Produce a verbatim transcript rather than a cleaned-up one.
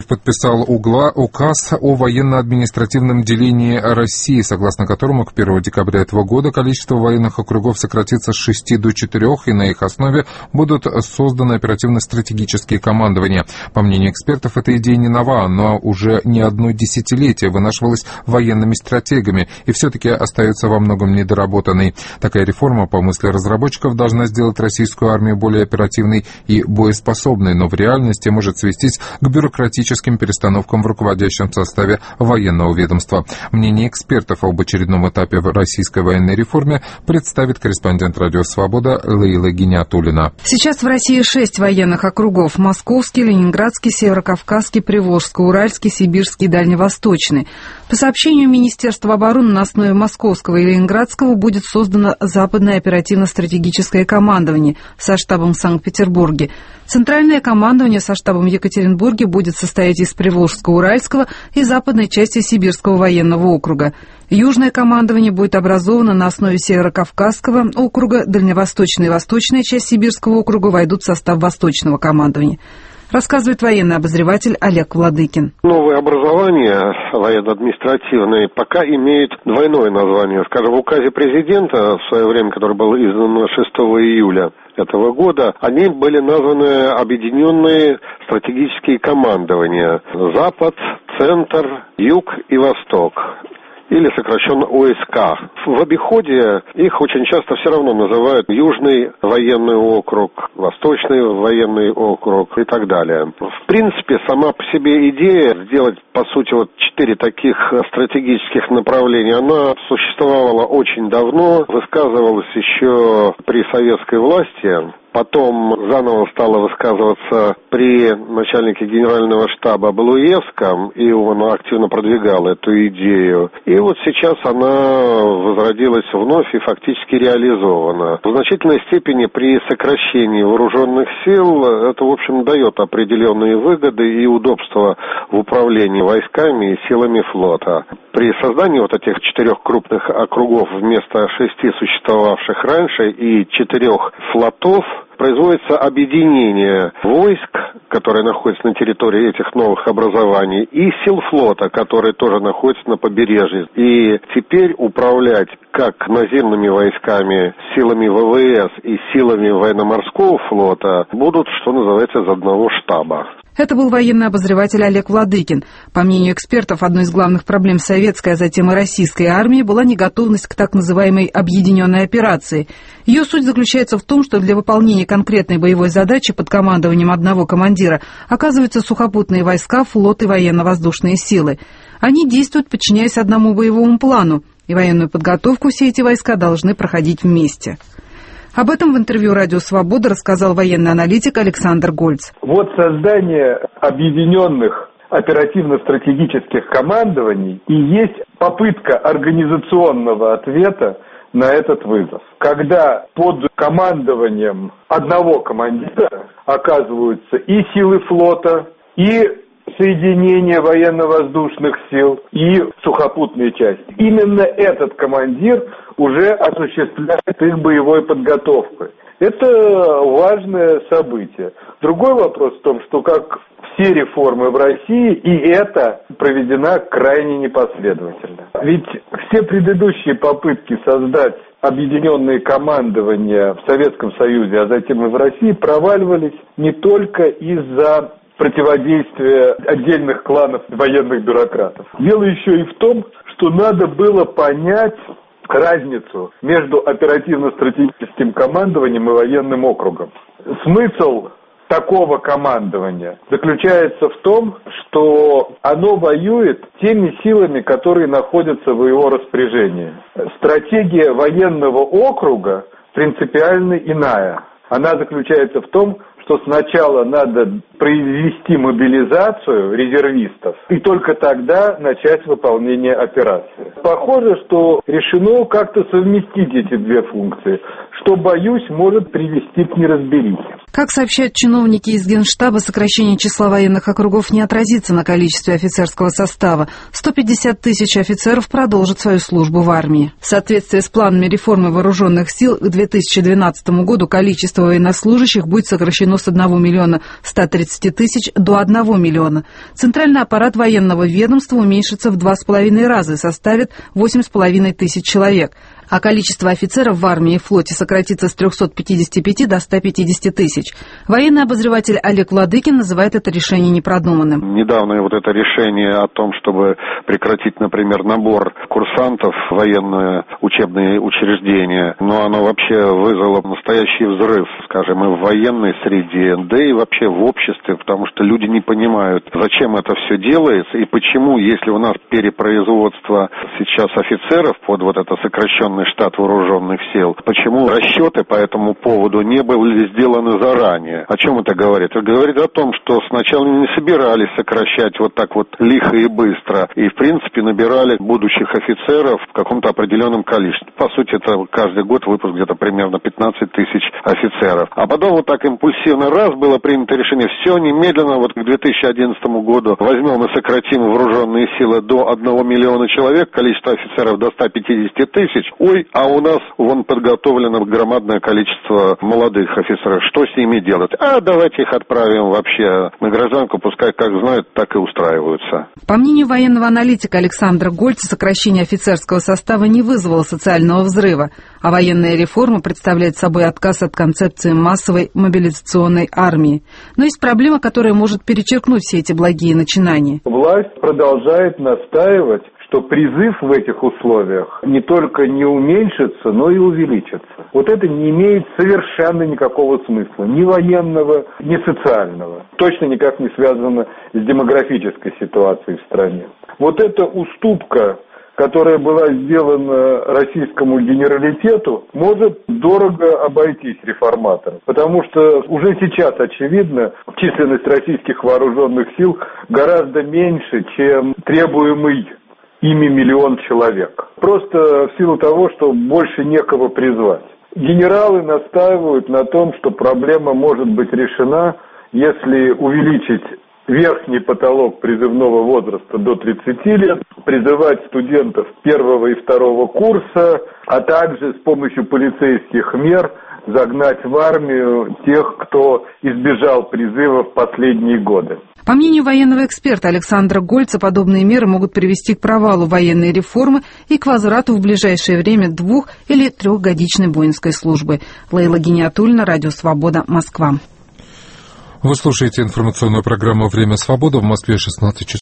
подписал угла, указ о военно-административном делении России, согласно которому к первому декабря этого года количество военных округов сократится с шести до четырех, и на их основе будут созданы оперативно-стратегические командования. По мнению экспертов, эта идея не нова, но уже не одно десятилетие вынашивалась военными стратегами и все-таки остается во многом недоработанной. Такая реформа, по мысли разработчиков, должна сделать российскую армию более оперативной и боеспособной, но в реальности может свестись к бюрократическим перестановкам в руководящем составе военного ведомства. Мнение экспертов об очередном этапе в российской военной реформе представит корреспондент «Радио Свобода» Лейла Гиниатуллина. Сейчас в России шесть военных округов: Московский, Ленинградский, Северокавказский, Приволжский, Уральский, Сибирский и Дальневосточный. По сообщению Министерства обороны, на основе Московского и Ленинградского будет создано Западное оперативно-стратегическое командование со штабом в Санкт-Петербурге. Центральное командование со штабом в Екатеринбурге будет состоять из Приволжского, Уральского и западной части Сибирского военного округа. Южное командование будет образовано на основе Северокавказского округа, Дальневосточная и восточная часть Сибирского округа войдут в состав Восточного командования. Рассказывает военный обозреватель Олег Владыкин. Новые образования военно-административные пока имеют двойное название. Скажем, в указе президента в свое время, который был издан шестого июля этого года, они были названы объединенные стратегические командования: Запад, Центр, Юг и Восток, или сокращенно ОСК. В обиходе их очень часто все равно называют Южный военный округ, Восточный военный округ и так далее. В принципе, сама по себе идея сделать, по сути, вот четыре таких стратегических направления, она существовала очень давно, высказывалась еще при советской власти. Потом заново стала высказываться при начальнике генерального штаба Балуевском, и он активно продвигал эту идею. И вот сейчас она возродилась вновь и фактически реализована. В значительной степени при сокращении вооруженных сил это, в общем, дает определенные выгоды и удобства в управлении войсками и силами флота. При создании вот этих четырех крупных округов вместо шести существовавших раньше и четырех флотов производится объединение войск, которые находятся на территории этих новых образований, и сил флота, которые тоже находятся на побережье. И теперь управлять как наземными войсками, силами ВВС и силами военно-морского флота будут, что называется, из одного штаба. Это был военный обозреватель Олег Владыкин. По мнению экспертов, одной из главных проблем советской, а затем и российской армии была неготовность к так называемой объединенной операции. Ее суть заключается в том, что для выполнения конкретной боевой задачи под командованием одного командира оказываются сухопутные войска, флот и военно-воздушные силы. Они действуют, подчиняясь одному боевому плану, и военную подготовку все эти войска должны проходить вместе. Об этом в интервью «Радио Свобода» рассказал военный аналитик Александр Гольц. Вот создание объединенных оперативно-стратегических командований и есть попытка организационного ответа на этот вызов. Когда под командованием одного командира оказываются и силы флота, и соединение военно-воздушных сил, и сухопутные части. Именно этот командир уже осуществляет их боевой подготовкой. Это важное событие. Другой вопрос в том, что как все реформы в России, и это проведена крайне непоследовательно. Ведь все предыдущие попытки создать объединенные командования в Советском Союзе, а затем и в России, проваливались не только из-за противодействия отдельных кланов военных бюрократов. Дело еще и в том, что надо было понять разницу между оперативно-стратегическим командованием и военным округом. Смысл такого командования заключается в том, что оно воюет теми силами, которые находятся в его распоряжении. Стратегия военного округа принципиально иная. Она заключается в том, что сначала надо произвести мобилизацию резервистов и только тогда начать выполнение операции. Похоже, что решено как-то совместить эти две функции, что, боюсь, может привести к неразберихе. Как сообщают чиновники из Генштаба, сокращение числа военных округов не отразится на количестве офицерского состава. сто пятьдесят тысяч офицеров продолжат свою службу в армии. В соответствии с планами реформы вооруженных сил к две тысячи двенадцатому году количество военнослужащих будет сокращено с одного миллиона ста тридцати тысяч до одного миллиона. Центральный аппарат военного ведомства уменьшится в два с половиной раза и составит восемь с половиной тысяч человек. А количество офицеров в армии и флоте сократится с трёхсот пятидесяти пяти до ста пятидесяти тысяч. Военный обозреватель Олег Владыкин называет это решение непродуманным. Недавнее вот это решение о том, чтобы прекратить, например, набор курсантов в военные учебные учреждения, но оно вообще вызвало настоящий взрыв, скажем, и в военной среде, да и вообще в обществе, потому что люди не понимают, зачем это все делается и почему, если у нас перепроизводство сейчас офицеров под вот это сокращенное штат вооруженных сил. Почему расчеты по этому поводу не были сделаны заранее? О чем это говорит? Это говорит о том, что сначала не собирались сокращать вот так вот лихо и быстро, и в принципе набирали будущих офицеров в каком-то определенном количестве. По сути, это каждый год выпуск где-то примерно пятнадцать тысяч офицеров. А потом вот так импульсивно раз было принято решение, все немедленно вот к две тысячи одиннадцатому году возьмем и сократим вооруженные силы до одного миллиона человек, количество офицеров до ста пятидесяти тысяч. Ой, а у нас вон подготовлено громадное количество молодых офицеров. Что с ними делать? А давайте их отправим вообще на гражданку, пускай как знают, так и устраиваются. По мнению военного аналитика Александра Гольца, сокращение офицерского состава не вызвало социального взрыва, а военная реформа представляет собой отказ от концепции массовой мобилизационной армии. Но есть проблема, которая может перечеркнуть все эти благие начинания. Власть продолжает настаивать, что призыв в этих условиях не только не уменьшится, но и увеличится. Вот это не имеет совершенно никакого смысла, ни военного, ни социального. Точно никак не связано с демографической ситуацией в стране. Вот эта уступка, которая была сделана российскому генералитету, может дорого обойтись реформаторам. Потому что уже сейчас очевидно, численность российских вооруженных сил гораздо меньше, чем требуемый ими миллион человек. Просто в силу того, что больше некого призвать. Генералы настаивают на том, что проблема может быть решена, если увеличить верхний потолок призывного возраста до тридцати лет, призывать студентов первого и второго курса, а также с помощью полицейских мер загнать в армию тех, кто избежал призыва в последние годы. По мнению военного эксперта Александра Гольца, подобные меры могут привести к провалу военной реформы и к возврату в ближайшее время двух- или трехгодичной воинской службы. Лейла Гиниатульна, Радио Свобода, Москва. Вы слушаете информационную программу «Время свободы». В Москве шестнадцать часов.